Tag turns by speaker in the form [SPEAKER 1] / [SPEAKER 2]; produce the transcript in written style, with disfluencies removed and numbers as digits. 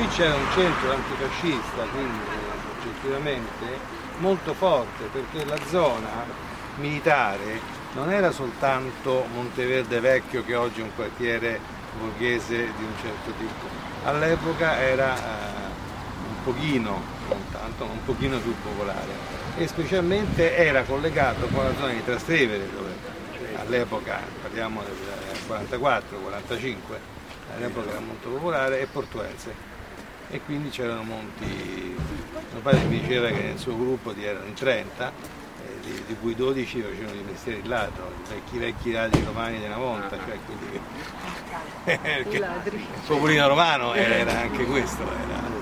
[SPEAKER 1] qui c'era un centro antifascista, quindi oggettivamente molto forte, perché la zona militare non era soltanto Monteverde Vecchio, che oggi è un quartiere borghese di un certo tipo, all'epoca era un pochino, non tanto, ma un pochino più popolare, e specialmente era collegato con la zona di Trastevere, dove all'epoca, parliamo del 44-45, all'epoca era molto popolare, e Portuense, e quindi c'erano molti. Mio padre mi diceva che nel suo gruppo erano in 30, di cui 12 facevano di mestiere il ladro, i vecchi ladri romani della monta, cioè quelli che il popolino romano era anche questo.